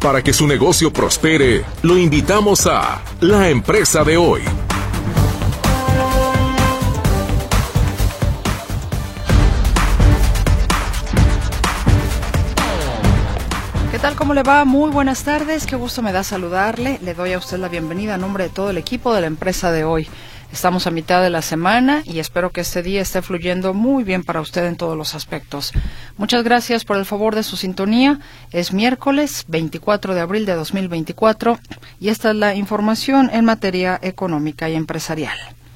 Para que su negocio prospere, lo invitamos a La Empresa de Hoy. ¿Qué tal? ¿Cómo le va? Muy buenas tardes. Qué gusto me da saludarle. Le doy a usted la bienvenida a nombre de todo el equipo de La Empresa de Hoy. Estamos a mitad de la semana y espero que este día esté fluyendo muy bien para usted en todos los aspectos. Muchas gracias por el favor de su sintonía. Es miércoles 24 de abril de 2024 y esta es la información en materia económica y empresarial.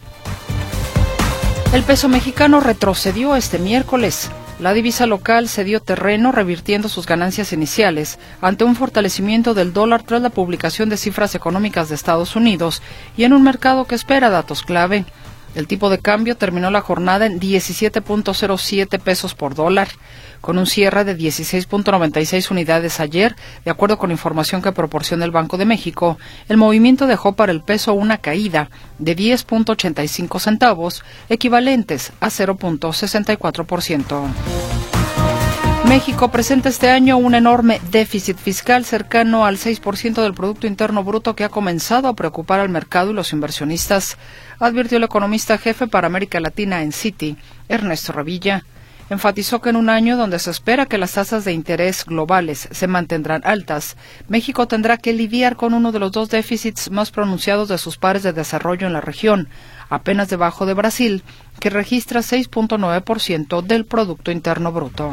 El peso mexicano retrocedió este miércoles. La divisa local cedió terreno revirtiendo sus ganancias iniciales ante un fortalecimiento del dólar tras la publicación de cifras económicas de Estados Unidos y en un mercado que espera datos clave. El tipo de cambio terminó la jornada en 17.07 pesos por dólar, con un cierre de 16.96 unidades ayer, de acuerdo con información que proporciona el Banco de México. El movimiento dejó para el peso una caída de 10.85 centavos, equivalentes a 0.64%. México presenta este año un enorme déficit fiscal cercano al 6% del Producto Interno Bruto que ha comenzado a preocupar al mercado y los inversionistas, advirtió el economista jefe para América Latina en Citi, Ernesto Revilla. Enfatizó que en un año donde se espera que las tasas de interés globales se mantendrán altas, México tendrá que lidiar con uno de los dos déficits más pronunciados de sus pares de desarrollo en la región, apenas debajo de Brasil, que registra 6.9% del Producto Interno Bruto.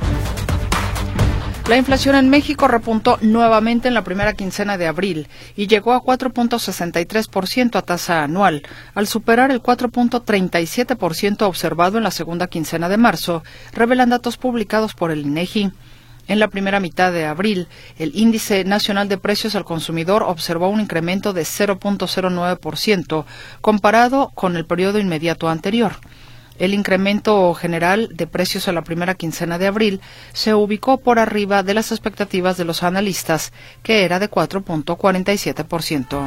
La inflación en México repuntó nuevamente en la primera quincena de abril y llegó a 4.63% a tasa anual, al superar el 4.37% observado en la segunda quincena de marzo, revelan datos publicados por el INEGI. En la primera mitad de abril, el Índice Nacional de Precios al Consumidor observó un incremento de 0.09% comparado con el periodo inmediato anterior. El incremento general de precios a la primera quincena de abril se ubicó por arriba de las expectativas de los analistas, que era de 4.47%.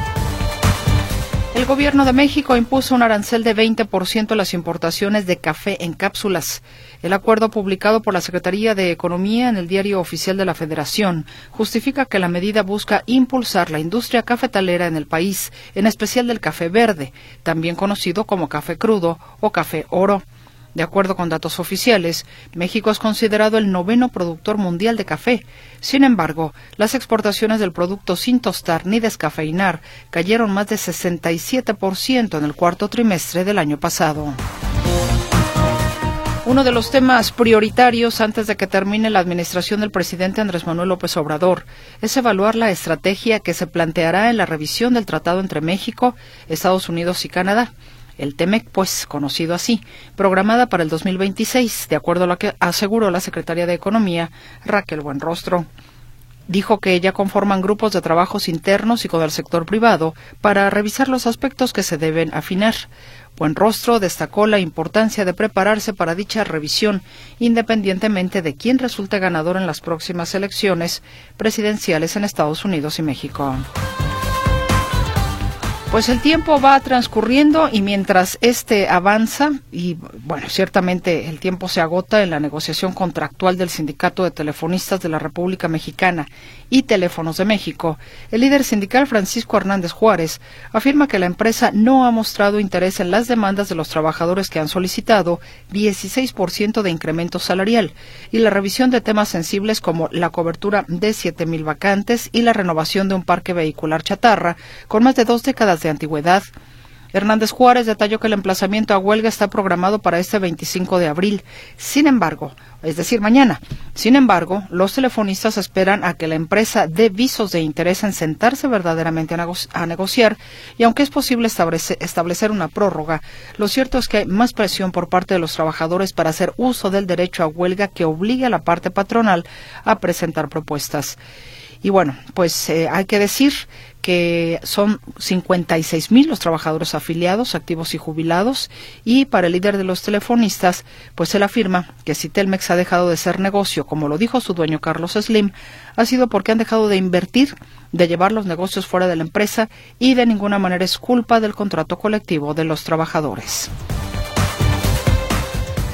El Gobierno de México impuso un arancel de 20% a las importaciones de café en cápsulas. El acuerdo publicado por la Secretaría de Economía en el Diario Oficial de la Federación justifica que la medida busca impulsar la industria cafetalera en el país, en especial del café verde, también conocido como café crudo o café oro. De acuerdo con datos oficiales, México es considerado el 9º productor mundial de café. Sin embargo, las exportaciones del producto sin tostar ni descafeinar cayeron más de 67% en el cuarto trimestre del año pasado. Uno de los temas prioritarios antes de que termine la administración del presidente Andrés Manuel López Obrador es evaluar la estrategia que se planteará en la revisión del tratado entre México, Estados Unidos y Canadá. El TEMEC, pues conocido así, programada para el 2026, de acuerdo a lo que aseguró la secretaria de Economía, Raquel Buenrostro. Dijo que ya conforman grupos de trabajos internos y con el sector privado para revisar los aspectos que se deben afinar. Buenrostro destacó la importancia de prepararse para dicha revisión, independientemente de quién resulte ganador en las próximas elecciones presidenciales en Estados Unidos y México. Pues el tiempo va transcurriendo y mientras este avanza, y bueno, ciertamente el tiempo se agota en la negociación contractual del Sindicato de Telefonistas de la República Mexicana y Teléfonos de México, el líder sindical Francisco Hernández Juárez afirma que la empresa no ha mostrado interés en las demandas de los trabajadores que han solicitado 16% de incremento salarial y la revisión de temas sensibles como la cobertura de 7,000 vacantes y la renovación de un parque vehicular chatarra con más de 2 décadas de antigüedad. Hernández Juárez detalló que el emplazamiento a huelga está programado para este 25 de abril. Sin embargo, es decir, mañana. Sin embargo, los telefonistas esperan a que la empresa dé visos de interés en sentarse verdaderamente a negociar y aunque es posible establecer una prórroga, lo cierto es que hay más presión por parte de los trabajadores para hacer uso del derecho a huelga que obligue a la parte patronal a presentar propuestas. Y bueno, pues hay que decir que son 56,000 los trabajadores afiliados, activos y jubilados, y para el líder de los telefonistas, pues él afirma que si Telmex ha dejado de ser negocio, como lo dijo su dueño Carlos Slim, ha sido porque han dejado de invertir, de llevar los negocios fuera de la empresa y de ninguna manera es culpa del contrato colectivo de los trabajadores.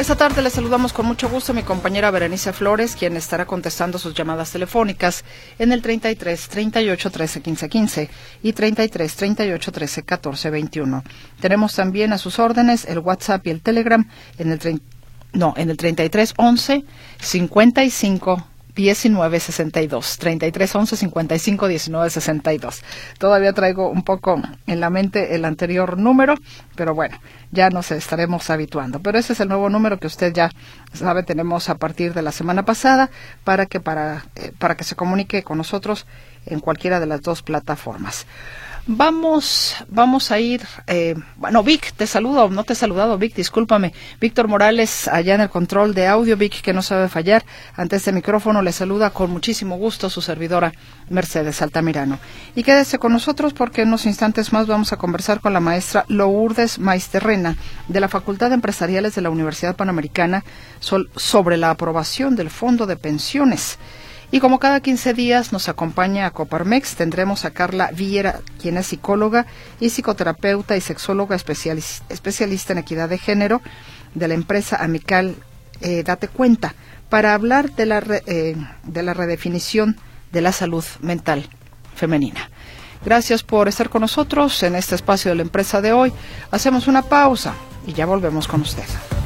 Esta tarde les saludamos con mucho gusto a mi compañera Berenice Flores, quien estará contestando sus llamadas telefónicas en el 33 38 13 15 15 y 33 38 13 14 21. Tenemos también a sus órdenes el WhatsApp y el Telegram en el 33 11 55 19 62, 33 11 55 19 62. Todavía traigo un poco en la mente el anterior número, pero bueno, ya nos estaremos habituando. Pero ese es el nuevo número que usted ya sabe, tenemos a partir de la semana pasada para que se comunique con nosotros en cualquiera de las dos plataformas. Vamos a ir, Vic, te saludo, no te he saludado, Vic, discúlpame. Víctor Morales, allá en el control de audio, Vic, que no sabe fallar, ante este micrófono le saluda con muchísimo gusto su servidora Mercedes Altamirano. Y quédese con nosotros porque en unos instantes más vamos a conversar con la maestra Lourdes Maisterrena, de la Facultad de Empresariales de la Universidad Panamericana, sobre la aprobación del Fondo de Pensiones. Y como cada 15 días nos acompaña a Coparmex, tendremos a Carla Viera, quien es psicóloga y psicoterapeuta y sexóloga especialista en equidad de género de la empresa Amical Date Cuenta, para hablar de la redefinición de la salud mental femenina. Gracias por estar con nosotros en este espacio de la empresa de hoy. Hacemos una pausa y ya volvemos con usted.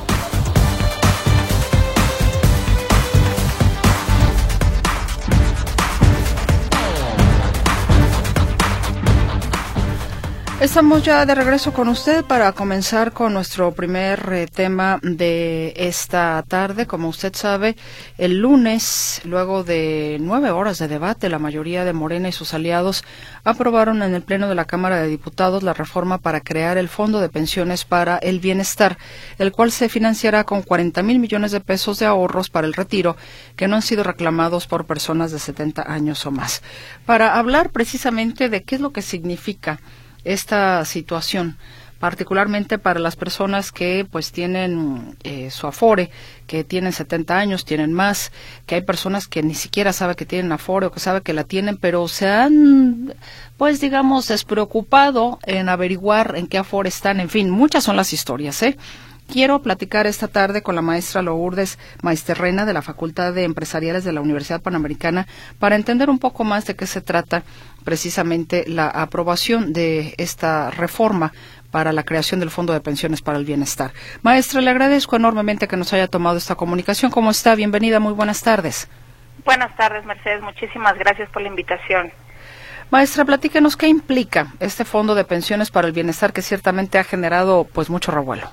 Estamos ya de regreso con usted para comenzar con nuestro primer tema de esta tarde. Como usted sabe, el lunes, luego de 9 horas de debate, la mayoría de Morena y sus aliados aprobaron en el Pleno de la Cámara de Diputados la reforma para crear el Fondo de Pensiones para el Bienestar, el cual se financiará con 40,000 millones de pesos de ahorros para el retiro que no han sido reclamados por personas de 70 años o más. Para hablar precisamente de qué es lo que significa esta situación, particularmente para las personas que pues tienen su Afore, que tienen 70 años, tienen más, que hay personas que ni siquiera saben que tienen Afore o que saben que la tienen, pero se han, pues digamos, despreocupado en averiguar en qué Afore están. En fin, muchas son las historias, Quiero platicar esta tarde con la maestra Lourdes Maisterrena de la Facultad de Empresariales de la Universidad Panamericana para entender un poco más de qué se trata precisamente la aprobación de esta reforma para la creación del Fondo de Pensiones para el Bienestar. Maestra, le agradezco enormemente que nos haya tomado esta comunicación. ¿Cómo está? Bienvenida, muy buenas tardes. Buenas tardes, Mercedes. Muchísimas gracias por la invitación. Maestra, platíquenos qué implica este Fondo de Pensiones para el Bienestar que ciertamente ha generado pues mucho revuelo.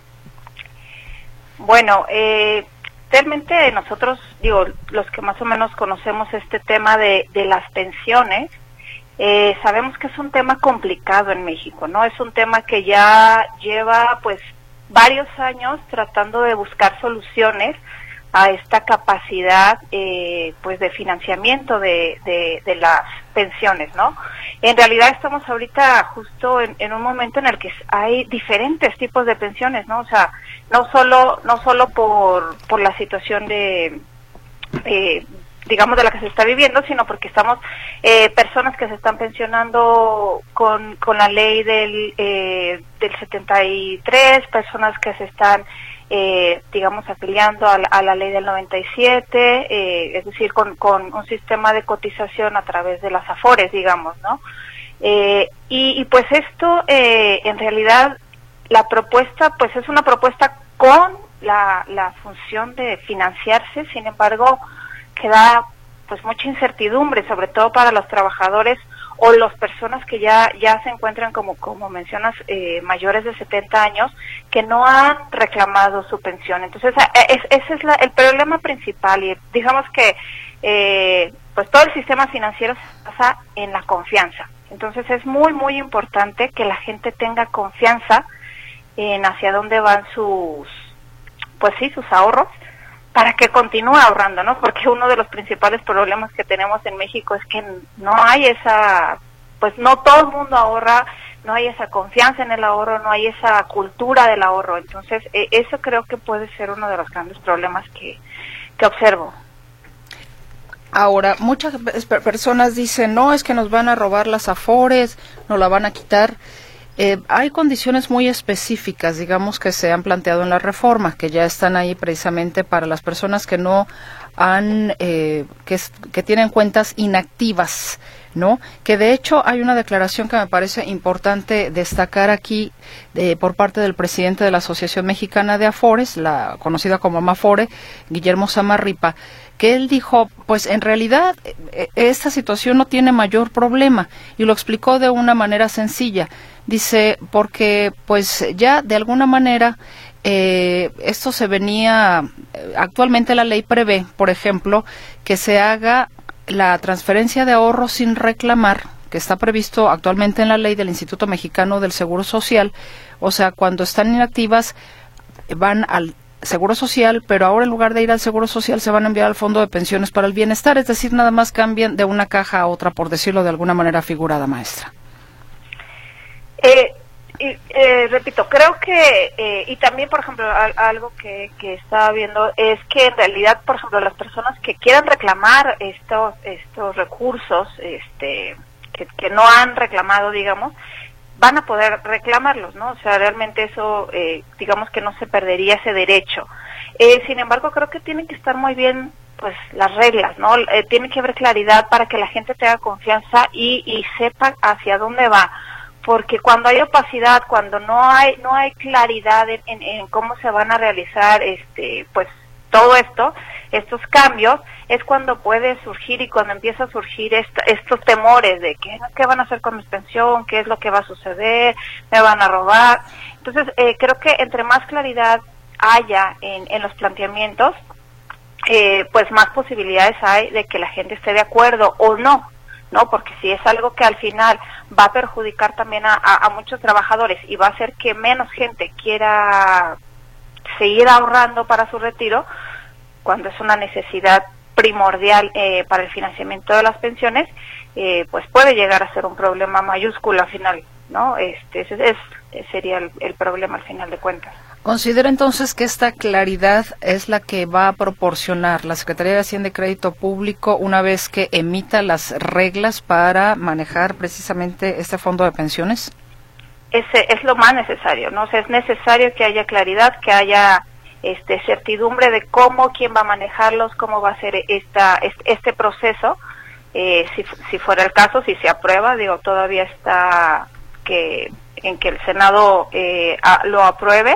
Bueno, realmente nosotros, los que más o menos conocemos este tema de las pensiones, sabemos que es un tema complicado en México, ¿no? Es un tema que ya lleva, pues, varios años tratando de buscar soluciones a esta capacidad, pues, de financiamiento de las pensiones, ¿no? En realidad estamos ahorita justo en un momento en el que hay diferentes tipos de pensiones, ¿no? O sea, no solo por la situación digamos, de la que se está viviendo, sino porque estamos personas que se están pensionando con la ley del 73, personas que se están digamos, afiliando a la ley del 97, es decir, con un sistema de cotización a través de las Afores, digamos, ¿no? Y pues esto, en realidad, la propuesta, pues es una propuesta con la función de financiarse, sin embargo, queda pues mucha incertidumbre, sobre todo para los trabajadores o las personas que ya se encuentran, como mencionas, mayores de 70 años, que no han reclamado su pensión. Entonces, ese es el problema principal, y digamos que pues todo el sistema financiero se basa en la confianza. Entonces, es muy, muy importante que la gente tenga confianza en hacia dónde van sus ahorros, para que continúe ahorrando, ¿no? Porque uno de los principales problemas que tenemos en México es que no hay no todo el mundo ahorra, no hay esa confianza en el ahorro, no hay esa cultura del ahorro. Entonces, eso creo que puede ser uno de los grandes problemas que observo. Ahora, muchas personas dicen, no, es que nos van a robar las Afores, nos la van a quitar. Hay condiciones muy específicas, digamos, que se han planteado en la reforma, que ya están ahí precisamente para las personas que no han, que tienen cuentas inactivas, ¿no? Que de hecho hay una declaración que me parece importante destacar aquí por parte del presidente de la Asociación Mexicana de Afores, la conocida como Amafore, Guillermo Samarripa, que él dijo, pues en realidad esta situación no tiene mayor problema, y lo explicó de una manera sencilla. Dice, porque pues ya de alguna manera esto se venía, actualmente la ley prevé, por ejemplo, que se haga la transferencia de ahorros sin reclamar, que está previsto actualmente en la ley del Instituto Mexicano del Seguro Social. O sea, cuando están inactivas van al Seguro Social, pero ahora en lugar de ir al Seguro Social se van a enviar al Fondo de Pensiones para el Bienestar, es decir, nada más cambian de una caja a otra, por decirlo de alguna manera figurada, maestra. Repito, creo que, y también, por ejemplo, algo que estaba viendo es que en realidad, por ejemplo, las personas que quieran reclamar estos recursos, que no han reclamado, digamos, van a poder reclamarlos, ¿no? O sea, realmente eso, digamos que no se perdería ese derecho. Sin embargo, creo que tienen que estar muy bien, pues, las reglas, ¿no? Tiene que haber claridad para que la gente tenga confianza y sepa hacia dónde va. Porque cuando hay opacidad, cuando no hay claridad en cómo se van a realizar pues todo estos cambios, es cuando puede surgir y cuando empieza a surgir estos temores de qué van a hacer con mi pensión, qué es lo que va a suceder, me van a robar. Entonces, creo que entre más claridad haya en los planteamientos, pues más posibilidades hay de que la gente esté de acuerdo o no. ¿No? Porque si es algo que al final va a perjudicar también a muchos trabajadores y va a hacer que menos gente quiera seguir ahorrando para su retiro, cuando es una necesidad primordial para el financiamiento de las pensiones, pues puede llegar a ser un problema mayúsculo al final, ¿no? Ese sería el problema al final de cuentas. ¿Considera entonces que esta claridad es la que va a proporcionar la Secretaría de Hacienda y Crédito Público una vez que emita las reglas para manejar precisamente este fondo de pensiones? Es lo más necesario, ¿no? O sea, es necesario que haya claridad, que haya certidumbre de quién va a manejarlos, cómo va a ser este proceso. Si fuera el caso, si se aprueba, todavía está en que el Senado lo apruebe.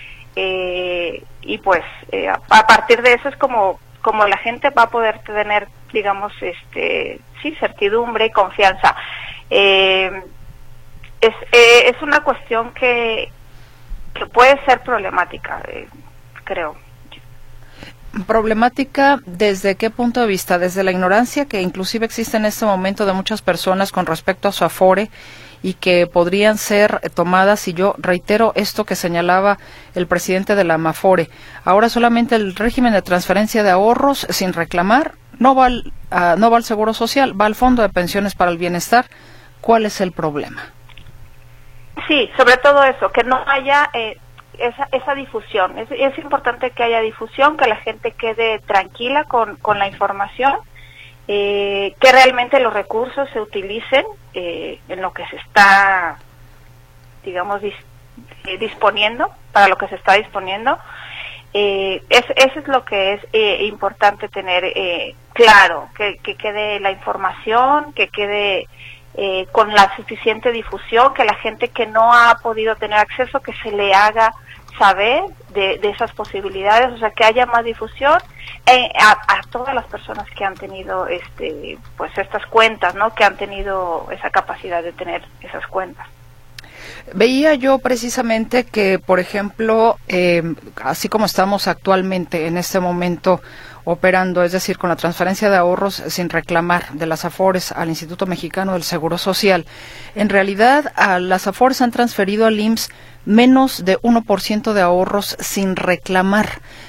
Y pues a partir de eso es como la gente va a poder tener, digamos, certidumbre y confianza. Es una cuestión que puede ser problemática, creo. ¿Problemática desde qué punto de vista? Desde la ignorancia que inclusive existe en este momento de muchas personas con respecto a su Afore, y que podrían ser tomadas, y yo reitero esto que señalaba el presidente de la Amafore. Ahora solamente el régimen de transferencia de ahorros sin reclamar no va al Seguro Social, va al Fondo de Pensiones para el Bienestar. ¿Cuál es el problema? Sí, sobre todo eso, que no haya esa difusión. Es importante que haya difusión, que la gente quede tranquila con la información, que realmente los recursos se utilicen en lo que se está, digamos, disponiendo, para lo que se está disponiendo. Eso es lo que es importante tener claro, que quede la información, que quede con la suficiente difusión, que la gente que no ha podido tener acceso, que se le haga saber de esas posibilidades, o sea, que haya más difusión a todas las personas que han tenido pues estas cuentas, ¿no? Que han tenido esa capacidad de tener esas cuentas. Veía yo precisamente que, por ejemplo, así como estamos actualmente en este momento operando, es decir, con la transferencia de ahorros sin reclamar de las Afores al Instituto Mexicano del Seguro Social, en realidad las Afores han transferido al IMSS menos de 1% de ahorros sin reclamar.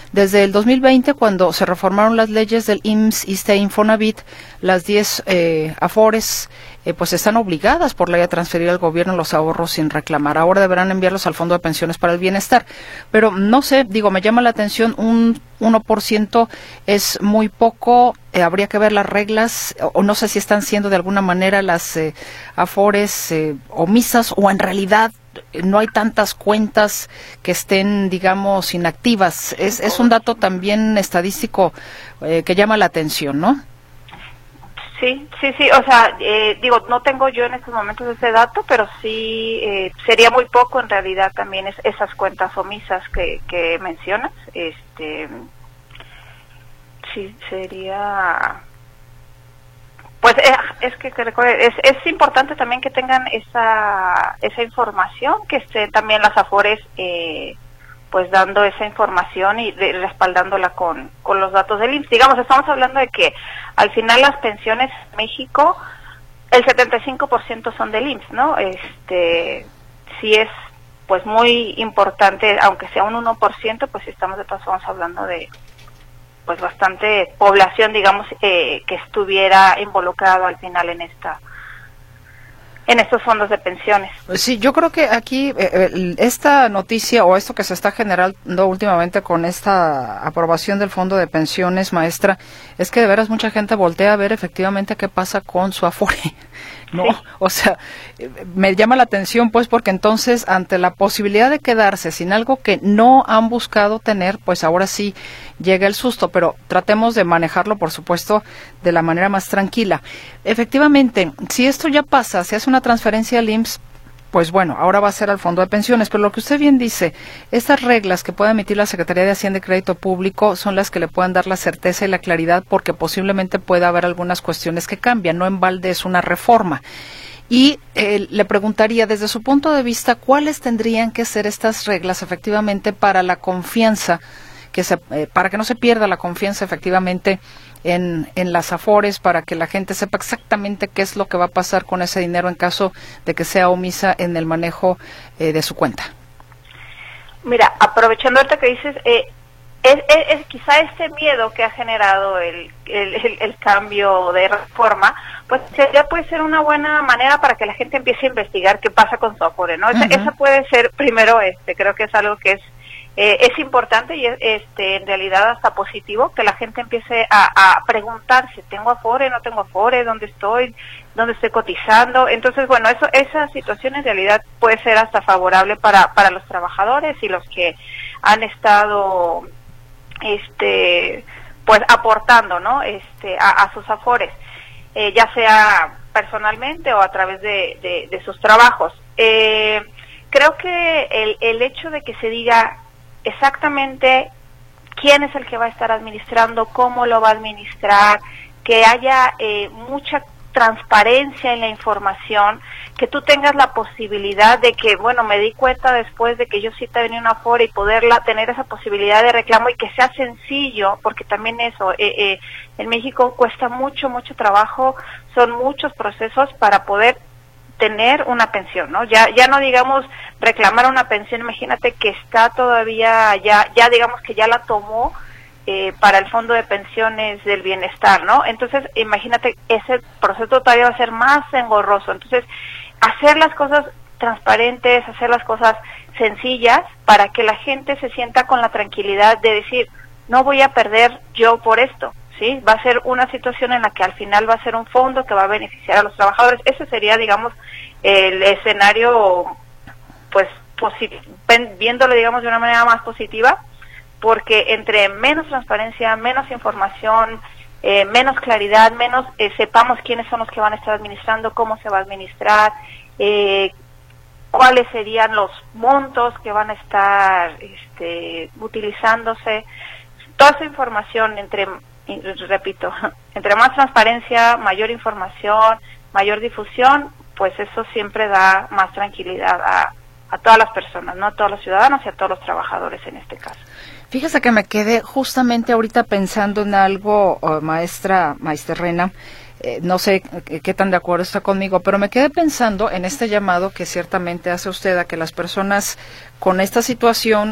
Desde el 2020, cuando se reformaron las leyes del IMSS, ISSSTE e Infonavit, las 10 Afores pues están obligadas por ley a transferir al gobierno los ahorros sin reclamar. Ahora deberán enviarlos al Fondo de Pensiones para el Bienestar. Pero no sé, me llama la atención, un 1% es muy poco, habría que ver las reglas, o no sé si están siendo de alguna manera las Afores omisas, o en realidad no hay tantas cuentas que estén, digamos, inactivas. Es un dato también estadístico que llama la atención, ¿no? Sí, o sea, no tengo yo en estos momentos ese dato, pero sí sería muy poco en realidad también esas cuentas omisas que mencionas. Sí, sería... Pues es que recuerde, es importante también que tengan esa información, que estén también las Afores pues dando esa información y respaldándola con los datos del IMSS. Digamos, estamos hablando de que al final las pensiones en México, el 75% son del IMSS, ¿no? Sí es pues muy importante, aunque sea un 1%, pues estamos de todas formas hablando de pues bastante población, digamos, que estuviera involucrado al final en estos fondos de pensiones. Sí, yo creo que aquí esta noticia o esto que se está generando últimamente con esta aprobación del fondo de pensiones, maestra, es que de veras mucha gente voltea a ver efectivamente qué pasa con su Afore, ¿no? Sí. O sea, me llama la atención pues porque entonces ante la posibilidad de quedarse sin algo que no han buscado tener, pues ahora sí llega el susto, pero tratemos de manejarlo, por supuesto, de la manera más tranquila. Efectivamente, si esto ya pasa, se hace una transferencia al IMSS, pues bueno, ahora va a ser al Fondo de Pensiones, pero lo que usted bien dice, estas reglas que puede emitir la Secretaría de Hacienda y Crédito Público son las que le puedan dar la certeza y la claridad, porque posiblemente pueda haber algunas cuestiones que cambian, no en balde es una reforma. Y le preguntaría, desde su punto de vista, ¿cuáles tendrían que ser estas reglas efectivamente para la confianza, para que no se pierda la confianza efectivamente en las Afores, para que la gente sepa exactamente qué es lo que va a pasar con ese dinero en caso de que sea omisa en el manejo de su cuenta? Mira, aprovechando ahorita que dices, es quizá este miedo que ha generado el cambio de reforma, pues ya puede ser una buena manera para que la gente empiece a investigar qué pasa con su Afore, ¿no? Uh-huh. Esa puede ser primero, creo que es algo que es importante y en realidad hasta positivo, que la gente empiece a preguntarse, ¿tengo Afore, no tengo Afore? ¿Dónde estoy cotizando? Entonces, bueno, esa situación en realidad puede ser hasta favorable para los trabajadores y los que han estado pues aportando, ¿no? A sus Afores, ya sea personalmente o a través de sus trabajos. Creo que el hecho de que se diga exactamente quién es el que va a estar administrando, cómo lo va a administrar, que haya mucha transparencia en la información, que tú tengas la posibilidad de que, bueno, me di cuenta después de que yo sí te venía una Afore y poderla tener esa posibilidad de reclamo y que sea sencillo, porque también eso, en México cuesta mucho trabajo, son muchos procesos para poder tener una pensión, ¿no? Ya no digamos reclamar una pensión, imagínate que está todavía, ya digamos que ya la tomó para el Fondo de Pensiones del Bienestar, ¿no? Entonces, imagínate, ese proceso todavía va a ser más engorroso. Entonces, hacer las cosas transparentes, hacer las cosas sencillas para que la gente se sienta con la tranquilidad de decir, no voy a perder yo por esto, ¿sí? Va a ser una situación en la que al final va a ser un fondo que va a beneficiar a los trabajadores. Ese sería, digamos, el escenario, pues, viéndolo, digamos, de una manera más positiva, porque entre menos transparencia, menos información, menos claridad, menos sepamos quiénes son los que van a estar administrando, cómo se va a administrar, cuáles serían los montos que van a estar utilizándose. Toda esa información, entre más transparencia, mayor información, mayor difusión, pues eso siempre da más tranquilidad a todas las personas, ¿no? A todos los ciudadanos y a todos los trabajadores en este caso. Fíjese que me quedé justamente ahorita pensando en algo, maestra Rena, no sé qué tan de acuerdo está conmigo, pero me quedé pensando en este llamado que ciertamente hace usted a que las personas con esta situación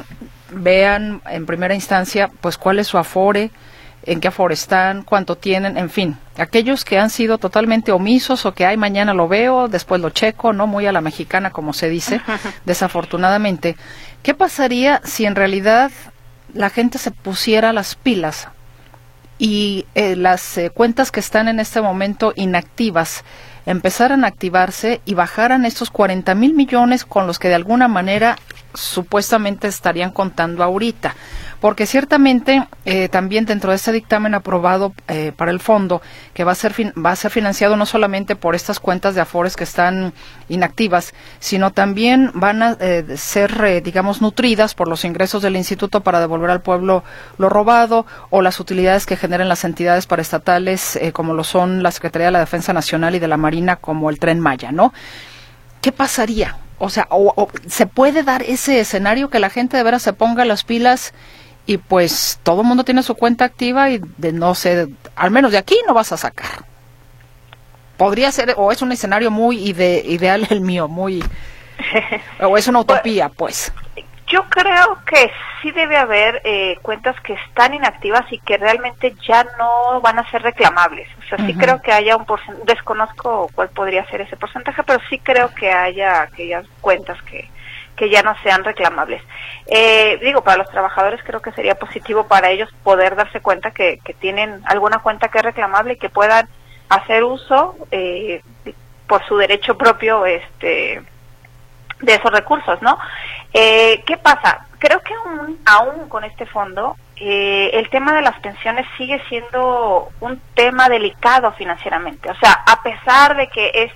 vean en primera instancia pues cuál es su afore, en qué afore están, cuánto tienen, en fin, aquellos que han sido totalmente omisos o que ay mañana lo veo, después lo checo, no muy a la mexicana como se dice, desafortunadamente. ¿Qué pasaría si en realidad la gente se pusiera las pilas y las cuentas que están en este momento inactivas empezaran a activarse y bajaran estos 40,000 millones con los que de alguna manera supuestamente estarían contando ahorita? Porque ciertamente también dentro de este dictamen aprobado para el fondo, que va a ser financiado no solamente por estas cuentas de afores que están inactivas, sino también van a ser, digamos, nutridas por los ingresos del instituto para devolver al pueblo lo robado, o las utilidades que generen las entidades paraestatales, como lo son la Secretaría de la Defensa Nacional y de la Marina, como el Tren Maya, ¿no? ¿Qué pasaría? O sea, o ¿se puede dar ese escenario que la gente de veras se ponga las pilas y pues todo el mundo tiene su cuenta activa y de no sé, al menos de aquí no vas a sacar? Podría ser, o es un escenario muy ideal el mío, muy, o es una utopía, pues. Yo creo que sí debe haber cuentas que están inactivas y que realmente ya no van a ser reclamables. O sea, sí creo que haya un porcentaje, desconozco cuál podría ser ese porcentaje, pero sí creo que haya aquellas cuentas que ya no sean reclamables. Digo, para los trabajadores creo que sería positivo para ellos poder darse cuenta que tienen alguna cuenta que es reclamable y que puedan hacer uso por su derecho propio de esos recursos, ¿no? ¿Qué pasa? Creo que aún con este fondo, el tema de las pensiones sigue siendo un tema delicado financieramente. O sea, a pesar de que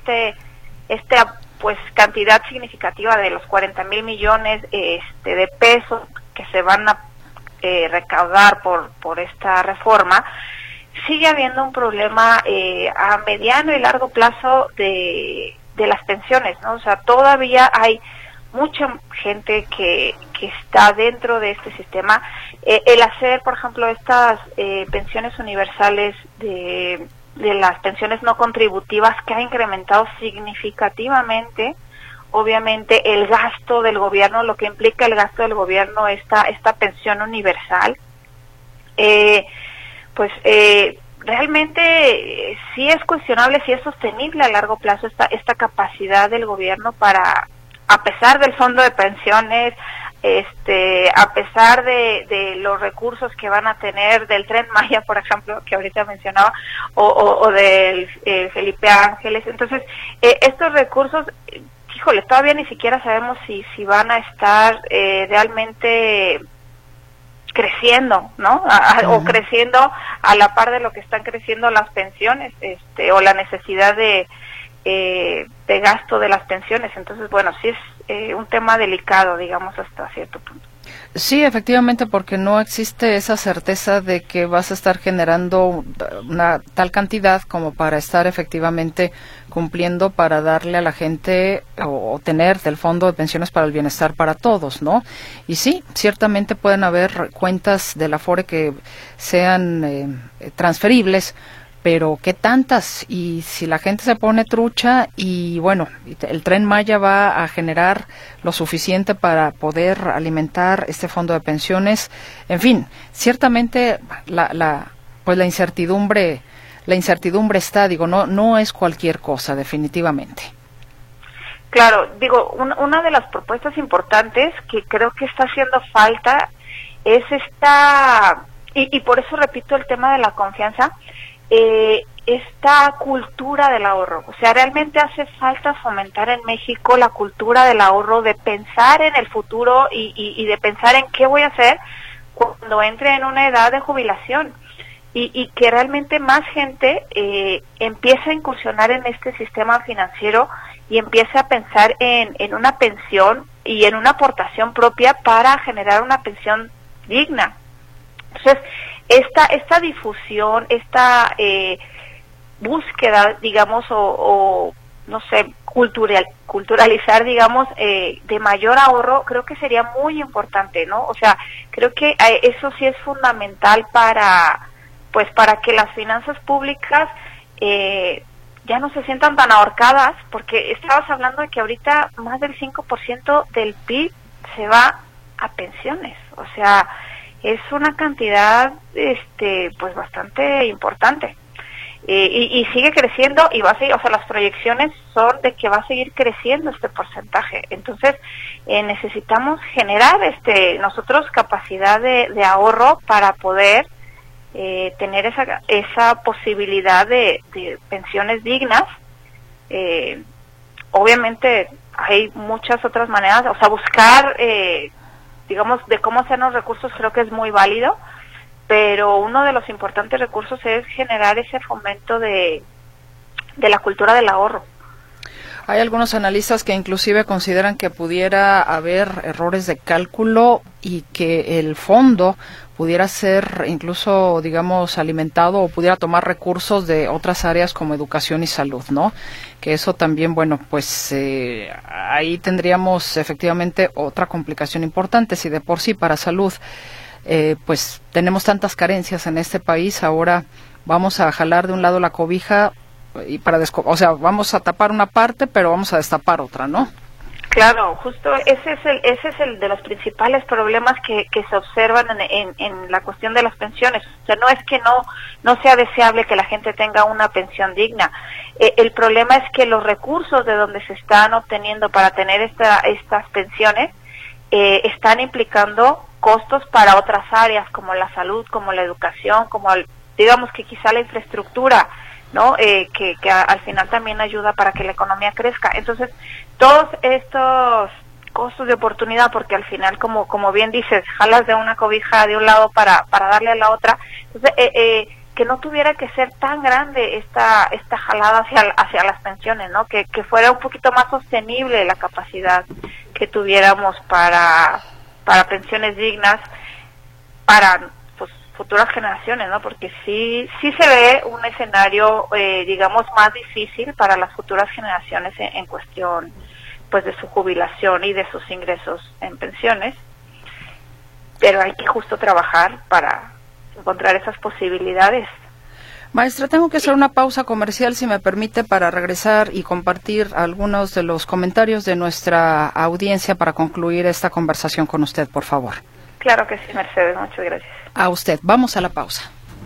pues cantidad significativa de los 40,000 millones de pesos que se van a recaudar por esta reforma, sigue habiendo un problema a mediano y largo plazo de las pensiones, ¿no? O sea, todavía hay mucha gente que está dentro de este sistema. El hacer, por ejemplo, estas pensiones universales de las pensiones no contributivas, que ha incrementado significativamente, obviamente, el gasto del gobierno, lo que implica el gasto del gobierno, esta pensión universal, realmente sí es cuestionable si es sostenible a largo plazo esta capacidad del gobierno para, a pesar del fondo de pensiones, a pesar de los recursos que van a tener del Tren Maya, por ejemplo, que ahorita mencionaba, o del Felipe Ángeles. Entonces, estos recursos, híjole, todavía ni siquiera sabemos si van a estar realmente creciendo, ¿no? O creciendo a la par de lo que están creciendo las pensiones, o la necesidad de gasto de las pensiones. Entonces, bueno, sí es un tema delicado, digamos, hasta cierto punto. Sí, efectivamente, porque no existe esa certeza de que vas a estar generando una tal cantidad como para estar efectivamente cumpliendo para darle a la gente o tener del Fondo de Pensiones para el Bienestar para Todos, ¿no? Y sí, ciertamente pueden haber cuentas del Afore que sean transferibles, pero ¿qué tantas? Y si la gente se pone trucha y bueno, el Tren Maya va a generar lo suficiente para poder alimentar este fondo de pensiones, en fin, ciertamente la incertidumbre está, digo, no es cualquier cosa, definitivamente. Claro, digo, una de las propuestas importantes que creo que está haciendo falta es y por eso repito el tema de la confianza, esta cultura del ahorro. O sea, realmente hace falta fomentar en México la cultura del ahorro, de pensar en el futuro y de pensar en qué voy a hacer cuando entre en una edad de jubilación, y que realmente más gente empiece a incursionar en este sistema financiero y empiece a pensar en una pensión y en una aportación propia para generar una pensión digna. Entonces, esta difusión, esta búsqueda, digamos, o no sé, culturalizar, digamos, de mayor ahorro, creo que sería muy importante, ¿no? O sea, creo que eso sí es fundamental para que las finanzas públicas ya no se sientan tan ahorcadas, porque estabas hablando de que ahorita más del 5% del PIB se va a pensiones. O sea, es una cantidad, pues bastante importante. Y sigue creciendo y va a seguir, o sea, las proyecciones son de que va a seguir creciendo este porcentaje. Entonces, necesitamos generar nosotros capacidad de ahorro para poder tener esa posibilidad de pensiones dignas. Obviamente hay muchas otras maneras, o sea, buscar, digamos, de cómo hacer los recursos creo que es muy válido, pero uno de los importantes recursos es generar ese fomento de la cultura del ahorro. Hay algunos analistas que inclusive consideran que pudiera haber errores de cálculo y que el fondo pudiera ser incluso, digamos, alimentado o pudiera tomar recursos de otras áreas como educación y salud, ¿no? Que eso también, bueno, pues ahí tendríamos efectivamente otra complicación importante. Si de por sí para salud pues tenemos tantas carencias en este país, ahora vamos a jalar de un lado la cobija y o sea, vamos a tapar una parte, pero vamos a destapar otra, ¿no? Claro, justo ese es el de los principales problemas que se observan en la cuestión de las pensiones. O sea, no es que no sea deseable que la gente tenga una pensión digna. El problema es que los recursos de donde se están obteniendo para tener estas pensiones están implicando costos para otras áreas como la salud, como la educación, como digamos que quizá la infraestructura, ¿no? Que al final también ayuda para que la economía crezca. Entonces, todos estos costos de oportunidad, porque al final, como bien dices, jalas de una cobija de un lado para darle a la otra, entonces, que no tuviera que ser tan grande esta jalada hacia las pensiones, ¿no? Que fuera un poquito más sostenible la capacidad que tuviéramos para pensiones dignas para futuras generaciones, ¿no? Porque sí se ve un escenario, digamos, más difícil para las futuras generaciones en cuestión, pues, de su jubilación y de sus ingresos en pensiones, pero hay que justo trabajar para encontrar esas posibilidades. Maestra, tengo que hacer una pausa comercial, si me permite, para regresar y compartir algunos de los comentarios de nuestra audiencia para concluir esta conversación con usted, por favor. Claro que sí, Mercedes, muchas gracias. A usted. Vamos a la pausa.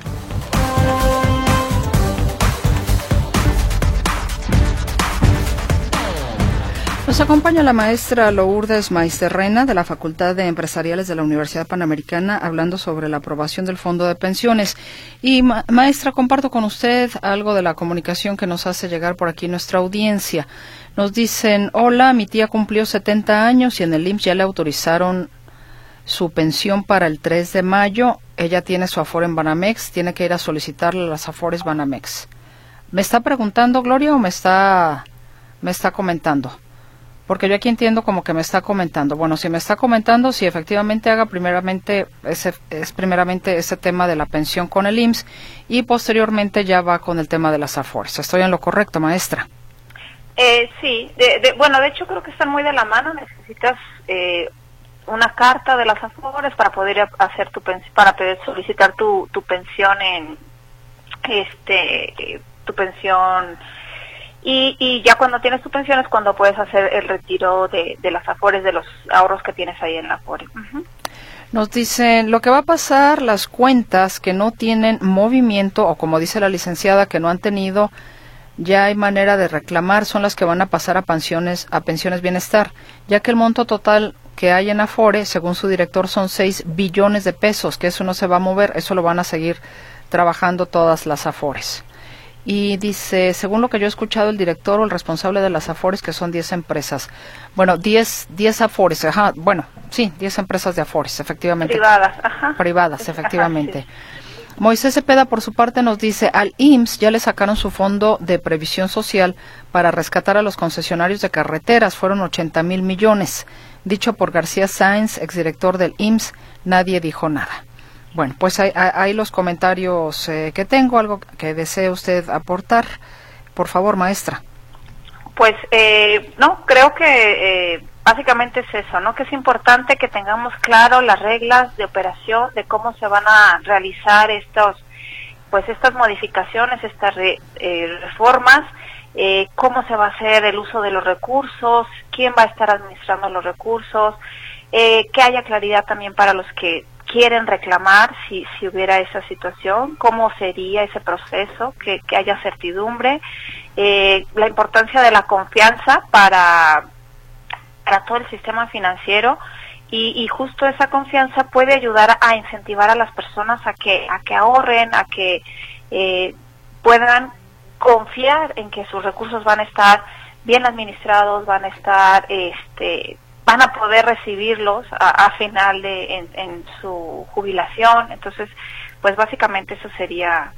Nos acompaña la maestra Lourdes Maesterrena de la Facultad de Empresariales de la Universidad Panamericana hablando sobre la aprobación del Fondo de Pensiones. Y maestra, comparto con usted algo de la comunicación que nos hace llegar por aquí nuestra audiencia. Nos dicen, hola, mi tía cumplió 70 años y en el IMSS ya le autorizaron su pensión para el 3 de mayo. Ella tiene su Afore en Banamex, tiene que ir a solicitarle las Afores Banamex. ¿Me está preguntando, Gloria, o me está comentando? Porque yo aquí entiendo como que me está comentando. Bueno, si me está comentando, si efectivamente haga primeramente ese tema de la pensión con el IMSS y posteriormente ya va con el tema de las Afores. ¿Estoy en lo correcto, maestra? Sí, bueno, de hecho creo que están muy de la mano. Necesitas una carta de las Afores para poder hacer para poder solicitar tu pensión tu pensión. Y ya cuando tienes tu pensión es cuando puedes hacer el retiro de las Afores, de los ahorros que tienes ahí en la Afore. Uh-huh. Nos dicen, lo que va a pasar, las cuentas que no tienen movimiento, o como dice la licenciada, que no han tenido, ya hay manera de reclamar, son las que van a pasar a pensiones bienestar, ya que el monto total que hay en Afore, según su director, son 6 billones de pesos, que eso no se va a mover, eso lo van a seguir trabajando todas las Afores. Y dice, según lo que yo he escuchado, el director o el responsable de las Afores, que son 10 empresas. Bueno, 10 Afores, ajá, bueno, sí, 10 empresas de Afores, efectivamente. Privadas, ajá. Privadas, efectivamente. Ajá, sí. Moisés Cepeda, por su parte, nos dice, al IMSS ya le sacaron su fondo de previsión social para rescatar a los concesionarios de carreteras, fueron 80,000 millones. Dicho por García Sáenz, exdirector del IMSS, nadie dijo nada. Bueno, pues hay los comentarios que tengo, algo que desee usted aportar. Por favor, maestra. Pues, no, creo que básicamente es eso, ¿no? Que es importante que tengamos claro las reglas de operación, de cómo se van a realizar estas modificaciones, estas reformas, cómo se va a hacer el uso de los recursos, quién va a estar administrando los recursos, que haya claridad también para los que quieren reclamar si hubiera esa situación, cómo sería ese proceso, que haya certidumbre, la importancia de la confianza para todo el sistema financiero, y justo esa confianza puede ayudar a incentivar a las personas a que ahorren, a que puedan confiar en que sus recursos van a estar bien administrados, van a estar van a poder recibirlos a final en su jubilación. Entonces, pues básicamente eso sería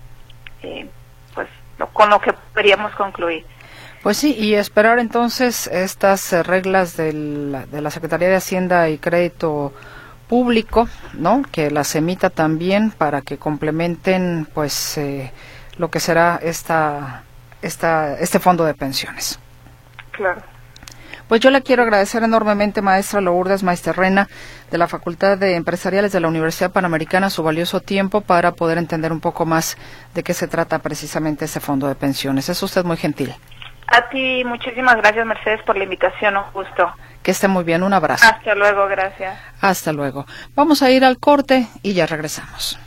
con lo que podríamos concluir. Pues sí, y esperar entonces estas reglas de la Secretaría de Hacienda y Crédito Público, ¿no? Que las emita también para que complementen pues lo que será este fondo de pensiones. Claro. Pues yo le quiero agradecer enormemente, maestra Lourdes Maesterrena, de la Facultad de Empresariales de la Universidad Panamericana, su valioso tiempo para poder entender un poco más de qué se trata precisamente ese fondo de pensiones. Es usted muy gentil. A ti, muchísimas gracias, Mercedes, por la invitación, un gusto. Que esté muy bien, un abrazo. Hasta luego, gracias. Hasta luego. Vamos a ir al corte y ya regresamos.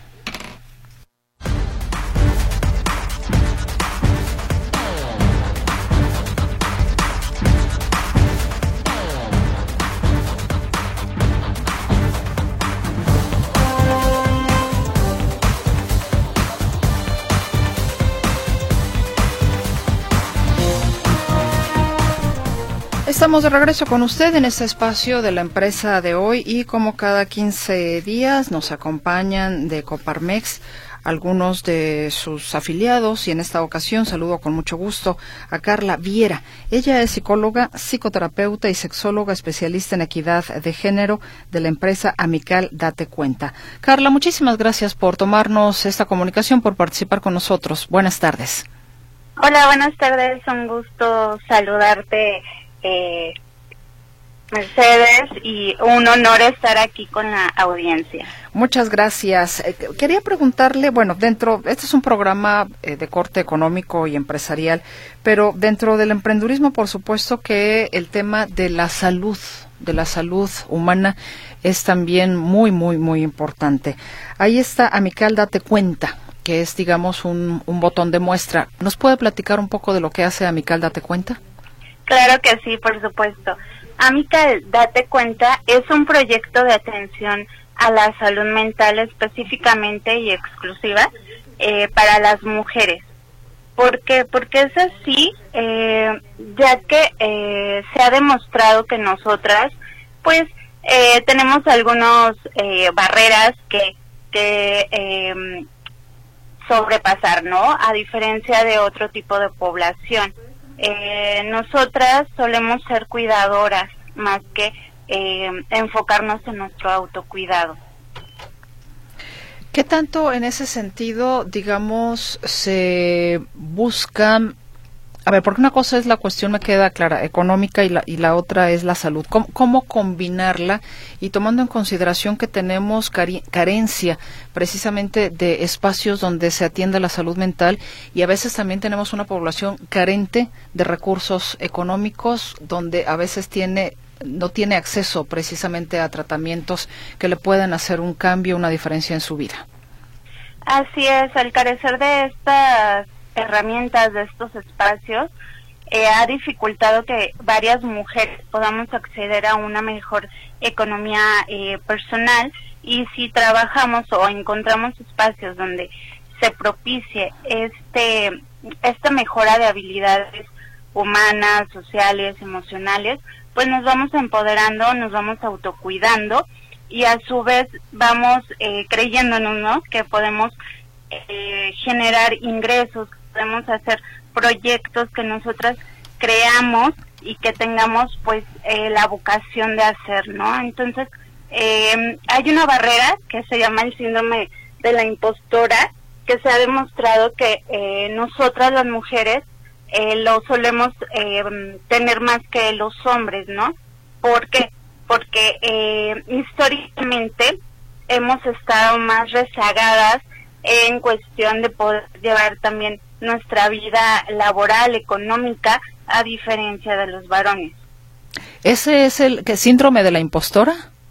Estamos de regreso con usted en este espacio de la empresa de hoy, y como cada 15 días nos acompañan de Coparmex algunos de sus afiliados, y en esta ocasión saludo con mucho gusto a Carla Viera. Ella es psicóloga, psicoterapeuta y sexóloga especialista en equidad de género de la empresa Amical Date Cuenta. Carla, muchísimas gracias por tomarnos esta comunicación, por participar con nosotros. Buenas tardes. Hola, buenas tardes, un gusto saludarte, Mercedes, y un honor estar aquí con la audiencia. Muchas gracias. Quería preguntarle, bueno, este es un programa de corte económico y empresarial, pero dentro del emprendurismo, por supuesto que el tema de la salud humana es también muy, muy, muy importante. Ahí está Amical Date Cuenta, que es, digamos, un botón de muestra. ¿Nos puede platicar un poco de lo que hace Amical Date Cuenta? Claro que sí, por supuesto. Amical Date Cuenta es un proyecto de atención a la salud mental específicamente y exclusiva para las mujeres. ¿Por qué? Porque es así, ya que se ha demostrado que nosotras, pues, tenemos algunas barreras que sobrepasar, ¿no? A diferencia de otro tipo de población. Nosotras solemos ser cuidadoras más que enfocarnos en nuestro autocuidado. ¿Qué tanto en ese sentido, digamos, se buscan? A ver, porque una cosa es la cuestión, me queda clara, económica, y la otra es la salud. ¿Cómo combinarla? Y tomando en consideración que tenemos carencia precisamente de espacios donde se atienda la salud mental, y a veces también tenemos una población carente de recursos económicos, donde a veces no tiene acceso precisamente a tratamientos que le puedan hacer un cambio, una diferencia en su vida. Así es, al carecer de estas herramientas, de estos espacios, ha dificultado que varias mujeres podamos acceder a una mejor economía personal, y si trabajamos o encontramos espacios donde se propicie esta mejora de habilidades humanas, sociales, emocionales, pues nos vamos empoderando, nos vamos autocuidando, y a su vez vamos creyéndonos, ¿no?, que podemos generar ingresos, podemos hacer proyectos que nosotras creamos y que tengamos pues la vocación de hacer, ¿no? Entonces hay una barrera que se llama el síndrome de la impostora, que se ha demostrado que nosotras las mujeres lo solemos tener más que los hombres, ¿no? ¿Por qué? Porque históricamente hemos estado más rezagadas en cuestión de poder llevar también nuestra vida laboral, económica, a diferencia de los varones. ¿Ese es el síndrome de la impostora?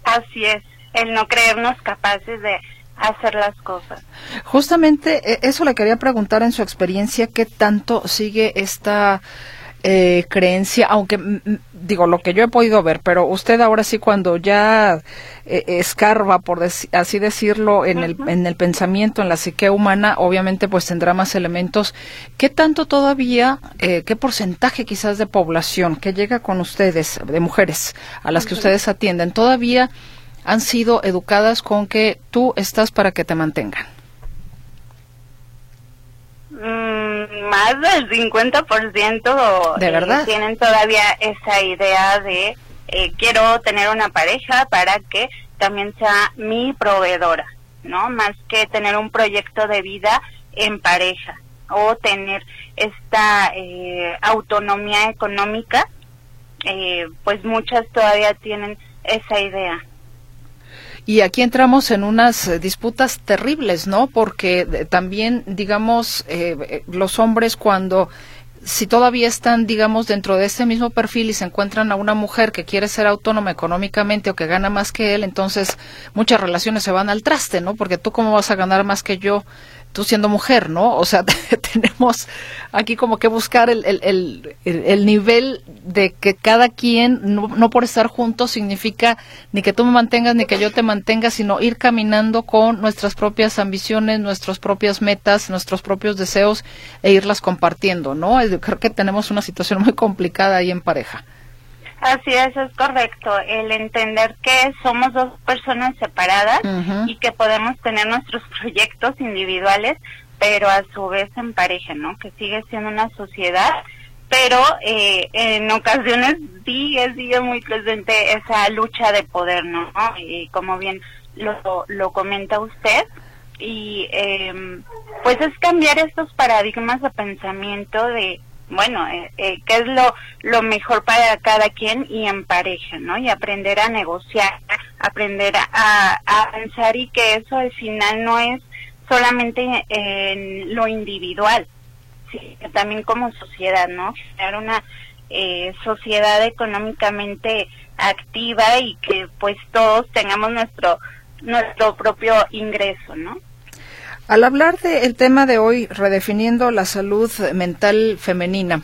Así es, el no creernos capaces de hacer las cosas. Justamente eso le quería preguntar en su experiencia, ¿qué tanto sigue esta creencia? Aunque, digo, lo que yo he podido ver, pero usted ahora sí cuando ya escarba, por así decirlo, en el pensamiento, en la psique humana, obviamente pues tendrá más elementos. ¿Qué tanto todavía, qué porcentaje quizás de población que llega con ustedes, de mujeres a las que ustedes atienden, todavía han sido educadas con que tú estás para que te mantengan? Más del 50% ¿De verdad? Tienen todavía esa idea de quiero tener una pareja para que también sea mi proveedora, ¿no? Más que tener un proyecto de vida en pareja o tener esta autonomía económica, pues muchas todavía tienen esa idea. Y aquí entramos en unas disputas terribles, ¿no? Porque también, digamos, los hombres cuando, si todavía están, digamos, dentro de este mismo perfil y se encuentran a una mujer que quiere ser autónoma económicamente o que gana más que él, entonces muchas relaciones se van al traste, ¿no? Porque tú cómo vas a ganar más que yo, tú siendo mujer, ¿no? O sea, tenemos aquí como que buscar el nivel de que cada quien, no por estar juntos significa ni que tú me mantengas ni que yo te mantenga, sino ir caminando con nuestras propias ambiciones, nuestras propias metas, nuestros propios deseos e irlas compartiendo, ¿no? Creo que tenemos una situación muy complicada ahí en pareja. Así es correcto, el entender que somos dos personas separadas y que podemos tener nuestros proyectos individuales, pero a su vez en pareja, ¿no? Que sigue siendo una sociedad, pero en ocasiones sigue muy presente esa lucha de poder, ¿no? Y como bien lo comenta usted, y pues es cambiar estos paradigmas de pensamiento de bueno, qué es lo mejor para cada quien y en pareja, ¿no? Y aprender a negociar, aprender a avanzar, y que eso al final no es solamente en lo individual, sí, también como sociedad, ¿no? Crear una sociedad económicamente activa y que pues todos tengamos nuestro propio ingreso, ¿no? Al hablar del tema de hoy, redefiniendo la salud mental femenina,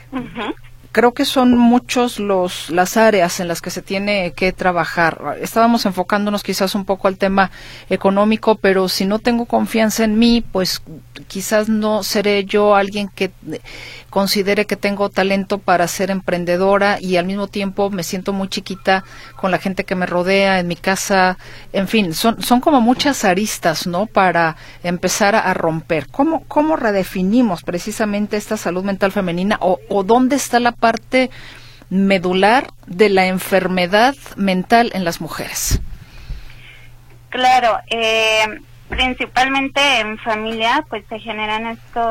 creo que son muchos las áreas en las que se tiene que trabajar. Estábamos enfocándonos quizás un poco al tema económico, pero si no tengo confianza en mí, pues quizás no seré yo alguien que considere que tengo talento para ser emprendedora, y al mismo tiempo me siento muy chiquita con la gente que me rodea, en mi casa, en fin, son como muchas aristas, ¿no? Para empezar a romper. ¿Cómo redefinimos precisamente esta salud mental femenina, o dónde está la parte medular de la enfermedad mental en las mujeres? Claro, principalmente en familia pues se generan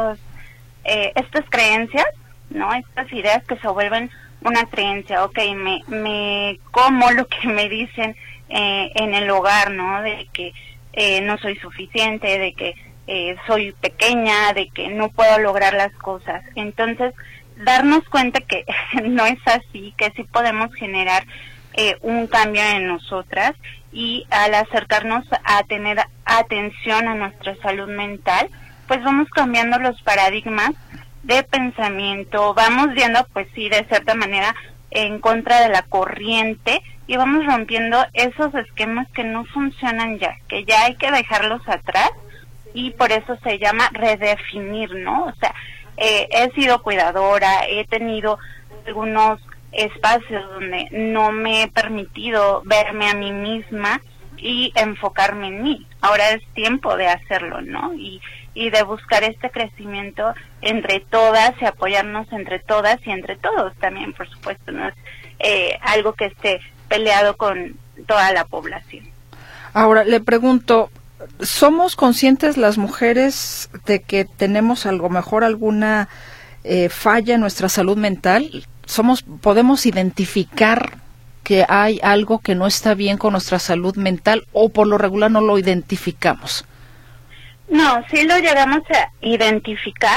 estas creencias, ¿no? Estas ideas que se vuelven una creencia. Okay, me como lo que me dicen en el hogar, ¿no? De que no soy suficiente, de que soy pequeña, de que no puedo lograr las cosas. Entonces, darnos cuenta que no es así, que sí podemos generar un cambio en nosotras, y al acercarnos a tener atención a nuestra salud mental, pues vamos cambiando los paradigmas de pensamiento, vamos viendo, pues sí, de cierta manera en contra de la corriente, y vamos rompiendo esos esquemas que no funcionan ya, que ya hay que dejarlos atrás, y por eso se llama redefinir, ¿no? O sea, he sido cuidadora, he tenido algunos espacios donde no me he permitido verme a mí misma y enfocarme en mí. Ahora es tiempo de hacerlo, ¿no? Y de buscar este crecimiento entre todas, y apoyarnos entre todas y entre todos también, por supuesto. No es algo que esté peleado con toda la población. Ahora le pregunto, ¿somos conscientes las mujeres de que tenemos a lo mejor alguna falla en nuestra salud mental? ¿Podemos identificar que hay algo que no está bien con nuestra salud mental, o por lo regular no lo identificamos? No, sí lo llegamos a identificar,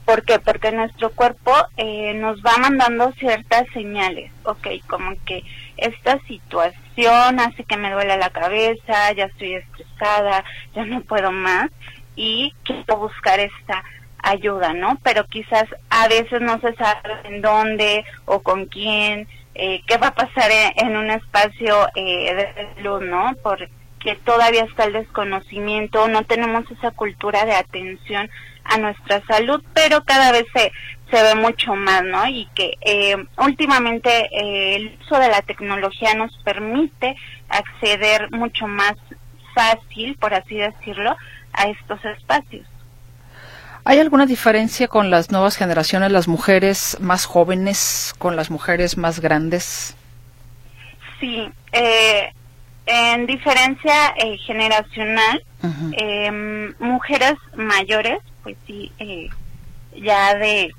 ¿Por qué? Porque nuestro cuerpo nos va mandando ciertas señales, como que esta situación hace que me duele la cabeza, ya estoy estresada, ya no puedo más y quiero buscar esta ayuda, ¿no? Pero quizás a veces no se sabe en dónde o con quién, qué va a pasar en un espacio de salud, ¿no? Porque todavía está el desconocimiento, no tenemos esa cultura de atención a nuestra salud, pero cada vez se ve mucho más, ¿no? Y que últimamente el uso de la tecnología nos permite acceder mucho más fácil, por así decirlo, a estos espacios. ¿Hay alguna diferencia con las nuevas generaciones, las mujeres más jóvenes, con las mujeres más grandes? Sí, en diferencia generacional, mujeres mayores, pues sí, ya de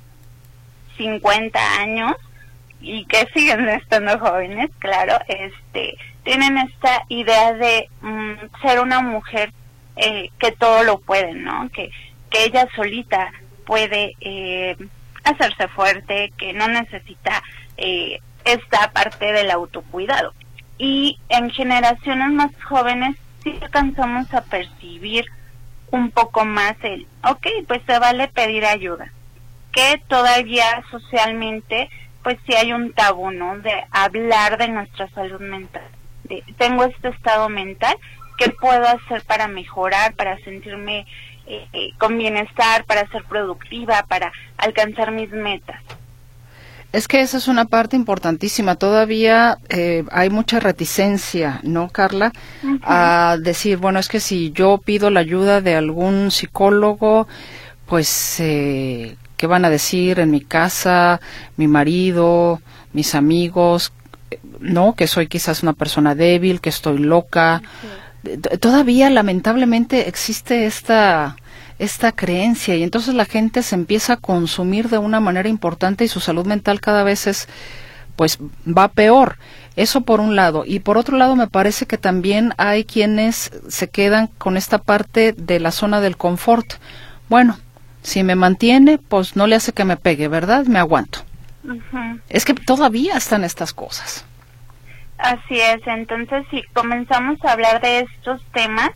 50 años y que siguen estando jóvenes, claro, tienen esta idea de ser una mujer que todo lo puede, ¿no? Que ella solita puede hacerse fuerte, que no necesita esta parte del autocuidado. Y en generaciones más jóvenes sí alcanzamos a percibir un poco más pues se vale pedir ayuda, que todavía socialmente pues sí hay un tabú, ¿no? De hablar de nuestra salud mental, de tengo este estado mental, ¿qué puedo hacer para mejorar, para sentirme con bienestar, para ser productiva, para alcanzar mis metas? Es que esa es una parte importantísima. Todavía hay mucha reticencia, ¿no, Carla? Uh-huh. A decir, bueno, es que si yo pido la ayuda de algún psicólogo, pues, ¿qué van a decir en mi casa, mi marido, mis amigos? ¿No? Que soy quizás una persona débil, que estoy loca. Uh-huh. Todavía, lamentablemente, existe esta creencia y entonces la gente se empieza a consumir de una manera importante y su salud mental cada vez pues va peor. Eso por un lado. Y por otro lado me parece que también hay quienes se quedan con esta parte de la zona del confort. Bueno, si me mantiene, pues no le hace que me pegue, ¿verdad? Me aguanto. Uh-huh. Es que todavía están estas cosas. Así es. Entonces, si comenzamos a hablar de estos temas,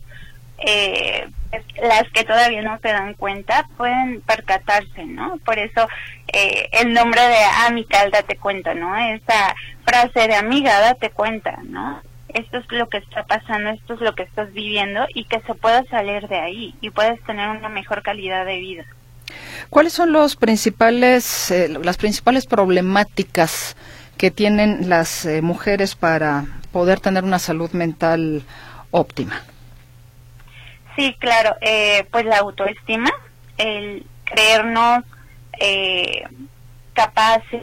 las que todavía no se dan cuenta pueden percatarse, ¿no? Por eso el nombre de Amical, date cuenta, ¿no? Esa frase de amiga, date cuenta, ¿no? Esto es lo que está pasando, esto es lo que estás viviendo y que se pueda salir de ahí y puedes tener una mejor calidad de vida. ¿Cuáles son las principales problemáticas que tienen las mujeres para poder tener una salud mental óptima? Sí, claro, pues la autoestima, el creernos capaces,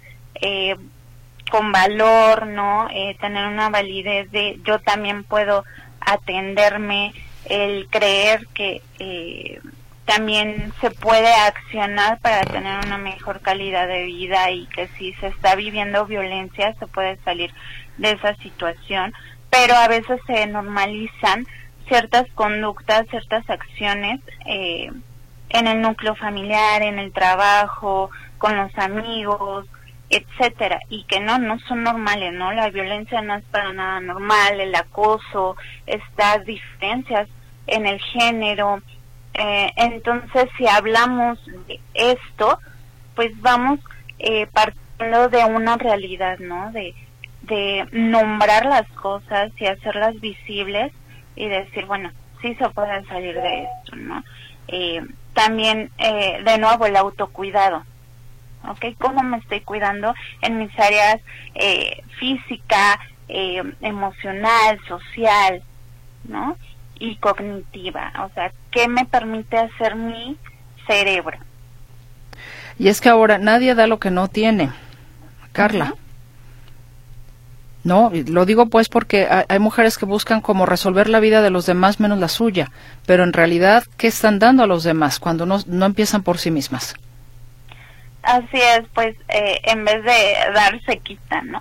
con valor, ¿no? Tener una validez de yo también puedo atenderme, el creer que también se puede accionar para tener una mejor calidad de vida y que si se está viviendo violencia se puede salir de esa situación, pero a veces se normalizan ciertas conductas, ciertas acciones en el núcleo familiar, en el trabajo, con los amigos, etcétera, y que no son normales, ¿no? La violencia no es para nada normal, el acoso, estas diferencias en el género. Entonces, si hablamos de esto, pues vamos partiendo de una realidad, ¿no? De nombrar las cosas y hacerlas visibles y decir, bueno, sí se puede salir de esto, ¿no? También, de nuevo, el autocuidado, ¿ok? ¿Cómo me estoy cuidando en mis áreas física, emocional, social, ¿no? Y cognitiva, o sea, ¿qué me permite hacer mi cerebro? Y es que ahora nadie da lo que no tiene, Carla. Uh-huh. No, lo digo pues porque hay mujeres que buscan como resolver la vida de los demás menos la suya, pero en realidad, ¿qué están dando a los demás cuando no empiezan por sí mismas? Así es, pues en vez de dar, se quitan, ¿no?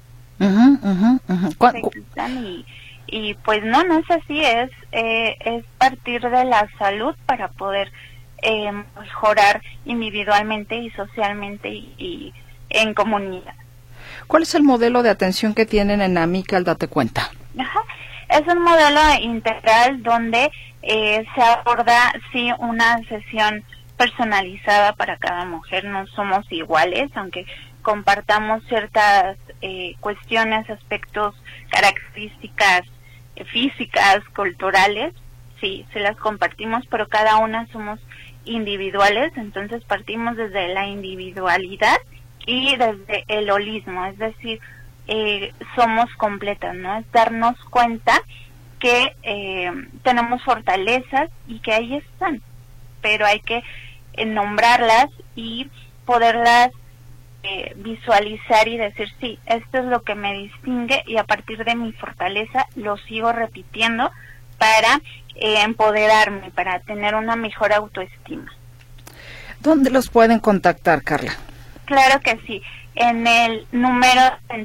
Se quitan y pues no es así, es partir de la salud para poder mejorar individualmente y socialmente y en comunidad. ¿Cuál es el modelo de atención que tienen en Amical Date Cuenta? Ajá. Es un modelo integral donde se aborda, sí, una sesión personalizada para cada mujer. No somos iguales, aunque compartamos ciertas cuestiones, aspectos, características físicas, culturales, sí, se las compartimos, pero cada una somos individuales, entonces partimos desde la individualidad y desde el holismo, es decir, somos completas, ¿no? Es darnos cuenta que tenemos fortalezas y que ahí están, pero hay que nombrarlas y poderlas visualizar y decir, sí, esto es lo que me distingue y a partir de mi fortaleza lo sigo repitiendo para empoderarme, para tener una mejor autoestima. ¿Dónde los pueden contactar, Carla? Claro que sí, en el número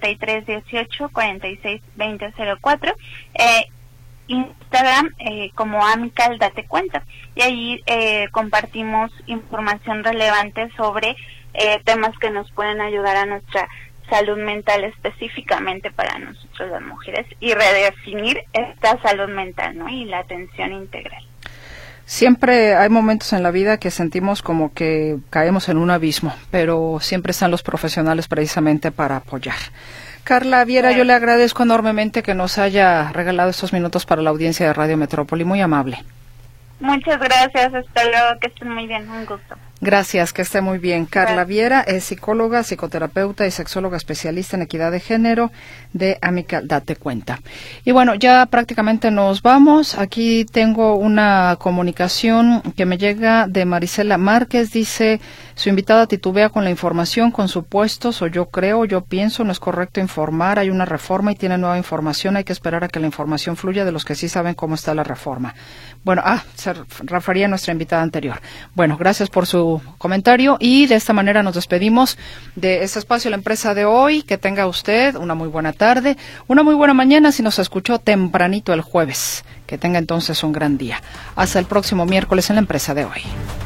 3318-462004, Instagram como Amical Date Cuenta, y ahí compartimos información relevante sobre temas que nos pueden ayudar a nuestra salud mental, específicamente para nosotros las mujeres, y redefinir esta salud mental, ¿no? Y la atención integral. Siempre hay momentos en la vida que sentimos como que caemos en un abismo, pero siempre están los profesionales precisamente para apoyar. Carla Viera, yo le agradezco enormemente que nos haya regalado estos minutos para la audiencia de Radio Metrópoli, muy amable. Muchas gracias, hasta luego, que estén muy bien, un gusto. Gracias, que esté muy bien. Carla Viera es psicóloga, psicoterapeuta y sexóloga especialista en equidad de género de Amical Date Cuenta. Y bueno, ya prácticamente nos vamos. Aquí tengo una comunicación que me llega de Marisela Márquez. Dice, su invitada titubea con la información, con supuestos, o yo creo, yo pienso, no es correcto informar. Hay una reforma y tiene nueva información. Hay que esperar a que la información fluya de los que sí saben cómo está la reforma. Bueno, se refería a nuestra invitada anterior. Bueno, gracias por su comentario y de esta manera nos despedimos de este espacio La Empresa de hoy. Que tenga usted una muy buena tarde, una muy buena mañana si nos escuchó tempranito el jueves. Que tenga entonces un gran día. Hasta el próximo miércoles en La Empresa de hoy.